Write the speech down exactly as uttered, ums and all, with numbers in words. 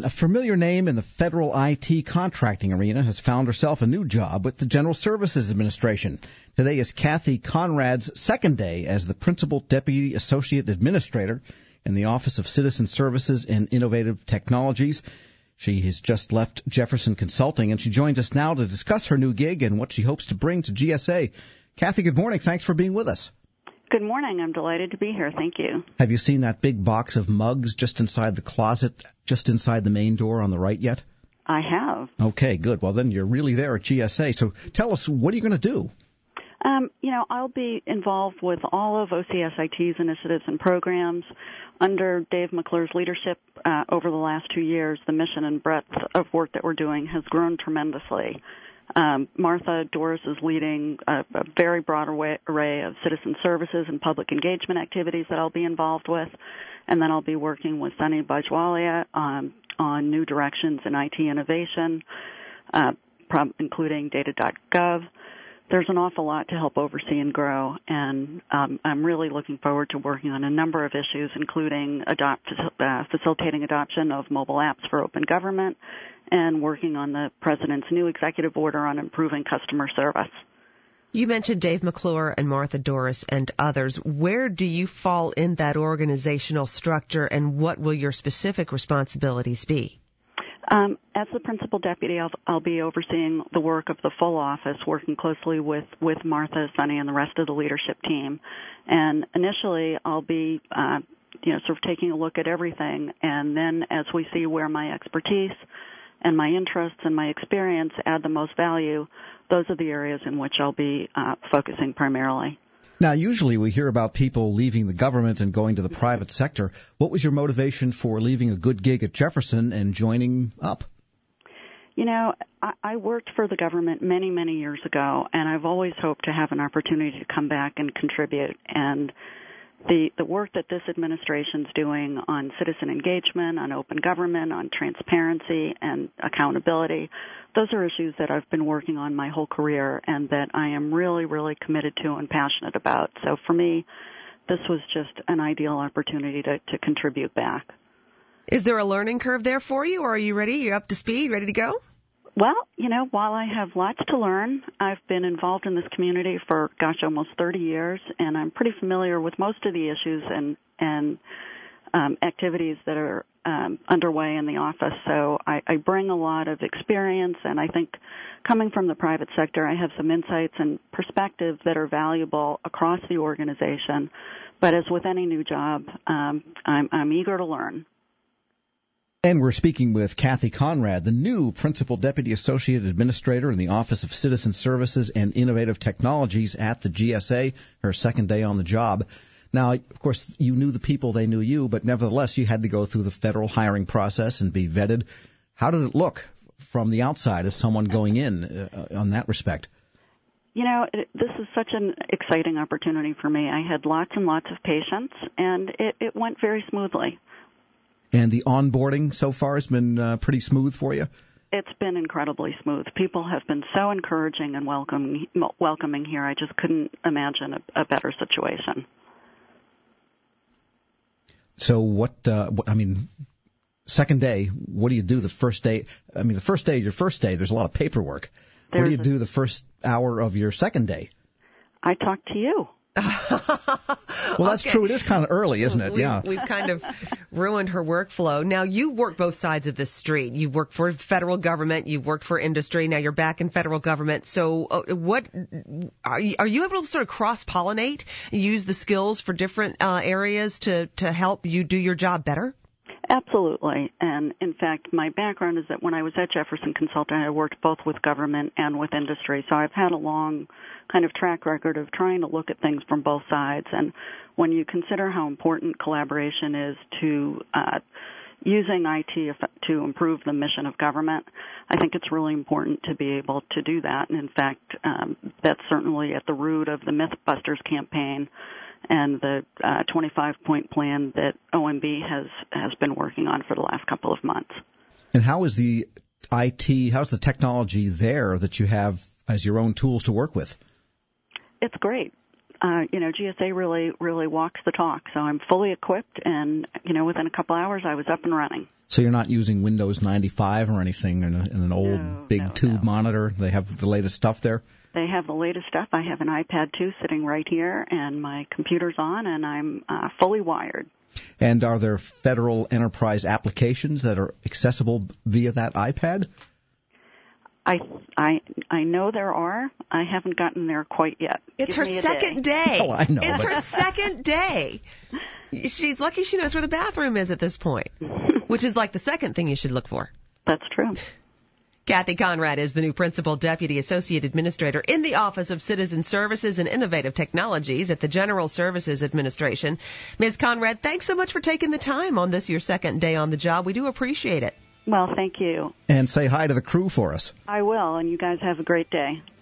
A familiar name in the federal I T contracting arena has found herself a new job with the General Services Administration. Today is Kathy Conrad's second day as the Principal Deputy Associate Administrator in the Office of Citizen Services and Innovative Technologies. She has just left Jefferson Consulting, and she joins us now to discuss her new gig and what she hopes to bring to G S A. Kathy, good morning. Thanks for being with us. Good morning. I'm delighted to be here. Thank you. Have you seen that big box of mugs just inside the closet, just inside the main door on the right yet? I have. Okay, good. Well, then you're really there at G S A. So tell us, what are you going to do? Um, you know, I'll be involved with all of O C S I T's initiatives and programs. Under Dave McClure's leadership uh, over the last two years, the mission and breadth of work that we're doing has grown tremendously. Um, Martha Doris is leading a, a very broad array, array of citizen services and public engagement activities that I'll be involved with. And then I'll be working with Sunny Bajwalia on, on new directions in I T innovation, uh, including data dot gov. There's an awful lot to help oversee and grow, and um, I'm really looking forward to working on a number of issues, including adopt, uh, facilitating adoption of mobile apps for open government and working on the President's new executive order on improving customer service. You mentioned Dave McClure and Martha Doris and others. Where do you fall in that organizational structure, and what will your specific responsibilities be? Um, as the principal deputy, I'll, I'll be overseeing the work of the full office, working closely with, with Martha, Sunny, and the rest of the leadership team. And initially, I'll be, uh, you know, sort of taking a look at everything, and then as we see where my expertise and my interests and my experience add the most value, those are the areas in which I'll be uh, focusing primarily. Now, usually we hear about people leaving the government and going to the private sector. What was your motivation for leaving a good gig at Jefferson and joining up? You know, I, I worked for the government many, many years ago, and I've always hoped to have an opportunity to come back and contribute. And the, the work that this administration's doing on citizen engagement, on open government, on transparency and accountability, those are issues that I've been working on my whole career and that I am really, really committed to and passionate about. So for me, this was just an ideal opportunity to, to contribute back. Is there a learning curve there for you, or are you ready? You're up to speed, ready to go? Well, you know, while I have lots to learn, I've been involved in this community for, gosh, almost thirty years, and I'm pretty familiar with most of the issues and, and um, activities that are um, underway in the office. So I, I bring a lot of experience, and I think coming from the private sector, I have some insights and perspectives that are valuable across the organization. But as with any new job, um, I'm, I'm eager to learn. And we're speaking with Kathy Conrad, the new Principal Deputy Associate Administrator in the Office of Citizen Services and Innovative Technologies at the G S A, her second day on the job. Now, of course, you knew the people, they knew you, but nevertheless, you had to go through the federal hiring process and be vetted. How did it look from the outside as someone going in uh, on that respect? You know, it, this is such an exciting opportunity for me. I had lots and lots of patience, and it, it went very smoothly. And the onboarding so far has been uh, pretty smooth for you? It's been incredibly smooth. People have been so encouraging and welcoming, welcoming here. I just couldn't imagine a, a better situation. So what, uh, what, I mean, second day, what do you do the first day? I mean, the first day, your first day, there's a lot of paperwork. There's what do you do the first hour of your second day? I talk to you. Well, that's okay. True. It is kind of early, isn't it? We've, yeah. We've kind of ruined her workflow. Now, you work both sides of this street. You've worked for federal government. You've worked for industry. Now you're back in federal government. So uh, what are you, are you able to sort of cross-pollinate, use the skills for different uh, areas to, to help you do your job better? Absolutely. And in fact, my background is that when I was at Jefferson Consulting, I worked both with government and with industry. So I've had a long kind of track record of trying to look at things from both sides. And when you consider how important collaboration is to uh, using I T to improve the mission of government, I think it's really important to be able to do that. And in fact, um, that's certainly at the root of the Mythbusters campaign and the uh, twenty-five point plan that O M B has, has been working on for the last couple of months. And how is the I T, how's the technology there that you have as your own tools to work with? It's great. uh, you know, G S A really, really walks the talk. So I'm fully equipped, and, you know, within a couple hours I was up and running. So you're not using Windows ninety-five or anything in, a, in an old no, big no, tube no. monitor? They have the latest stuff there? They have the latest stuff. I have an iPad two sitting right here, and my computer's on, and I'm uh, fully wired. And are there federal enterprise applications that are accessible via that iPad? I I I know there are. I haven't gotten there quite yet. It's Give her me a second day. day. Oh, I know. It's but- her second day. She's lucky she knows where the bathroom is at this point, which is like the second thing you should look for. That's true. Kathy Conrad is the new Principal Deputy Associate Administrator in the Office of Citizen Services and Innovative Technologies at the General Services Administration. Miz Conrad, thanks so much for taking the time on this, your second day on the job. We do appreciate it. Well, thank you. And say hi to the crew for us. I will, and you guys have a great day.